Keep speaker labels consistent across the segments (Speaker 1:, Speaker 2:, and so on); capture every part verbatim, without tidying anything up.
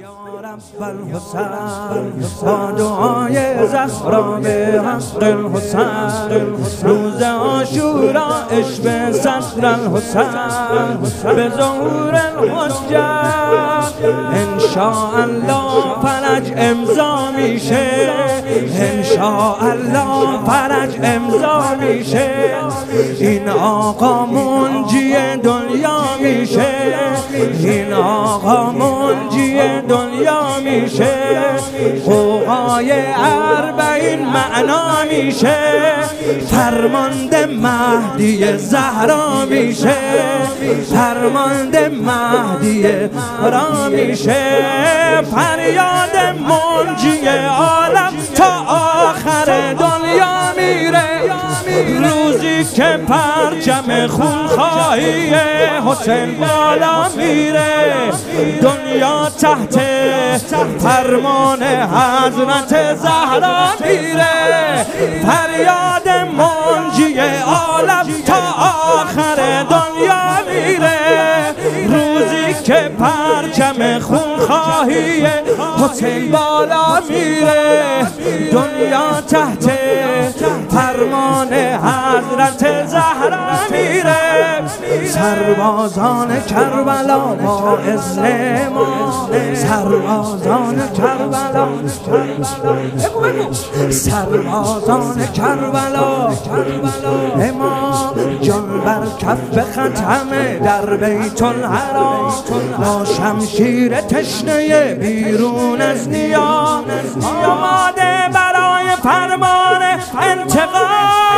Speaker 1: یا رب الحسین با دعای زهرا به حق الحسین روز عاشورا عشق صدر الحسین به ظهور الحجت انشاءالله فرج امضا میشه، انشاءالله فرج امضا میشه، این آقا منجی دنیا میشه، این آقا منجی دنیا میشه، قوقای اربعین معنا میشه، فرمانده مهدی زهرا میشه، فرمانده مهدی زهرا میشه، فریاد منجی عالم تا آخر دنیا میره، روزی که پرچم خونخواهی حسین بالا میره، دنیا تحت فرمان حضرت زهرا میره، فریاد منجی عالم تا آخر دنیا میره، روزی که پرچم خونخواهی حسین بالا میره، دنیا تحت فرمان حضرت زهرا میره، سربازان کربلا با اذن ما، سربازان کربلا، سربازان کربلا ما جان بر کف ختم در بیت الحرام، با شمشیر تشنه بیرون از نیا، آماده برای فرمان انتقام،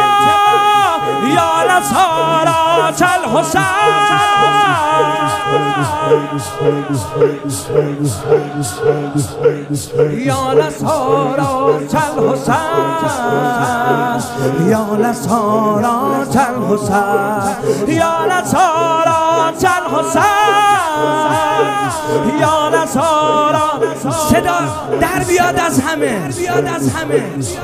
Speaker 1: یا نصارات الحسین، یا نصارات الحسین، یا نصارات الحسین، یا نصارات الحسین، یا نصارات، صدا در بیاد از همه، بیاد از همه،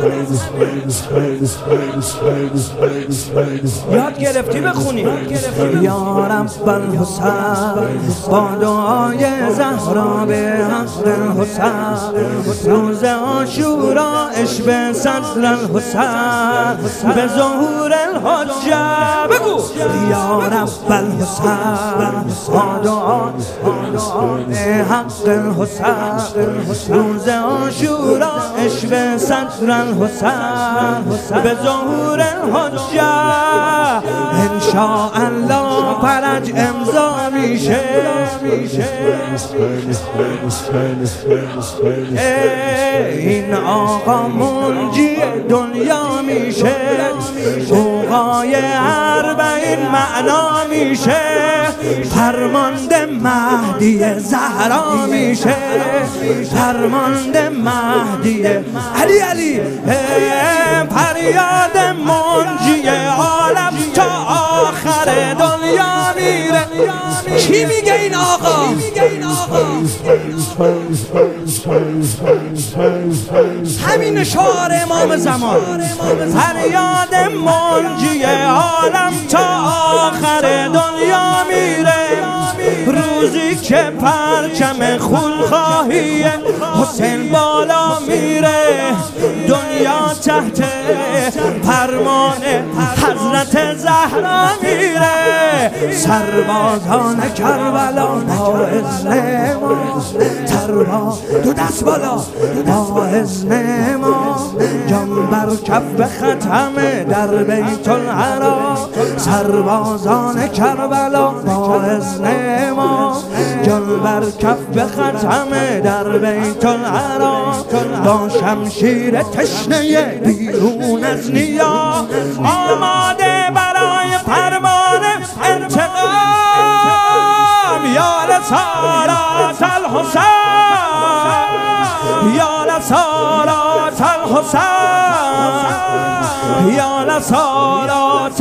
Speaker 1: یاد گرفتی بخونی، یا رب الحسین با دعای زهرا به حق الحسین، روز عاشورا عشق صدر الحسین به ظهور الحجت، بگو یا رب الحسین با دعای حق الحسین، روز عاشورا عشق صدر الحسین به ظهور الحجت انشاءالله فرج امضا میشه، این آقا منجی دنیا میشه، قوقای اربعین معنا میشه، فرمانده مهدی زهرا میشه، فرمانده مهدی علی علی، فریاد منجی عالم تا آخر دنیا میره، کی میگه این آقا؟ همین شعار امام زمان، فریاد منجی عالم تا آخر دنیا میره، روزی که پرچم خونخواهی حسین بالا میره، دنیا تحت فرمان حضرت زهرا میره، سربازان کربلا با اذن ما، سرباز دو دست بالا با اذن ما، جان بر کف ختم در بیت الحرام، سربازان کربلا با اذن ما، جان بر کف ختم در بیت الحرام، با شمشیر تشنه بیرون از نیا، آماده برای فرمان انتقام، یا نصارات الحسین، یا نصارات الحسین، یا نصارات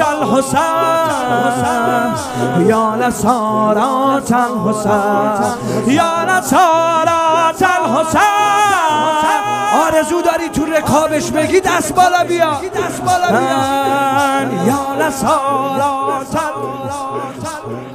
Speaker 1: الحسین، یا نصارات الحسین، یا نصارات الحسین، آرزو داری تو رکابش بگی دست بالا بیا، دست بالا بیا، یا نصارات الحسین.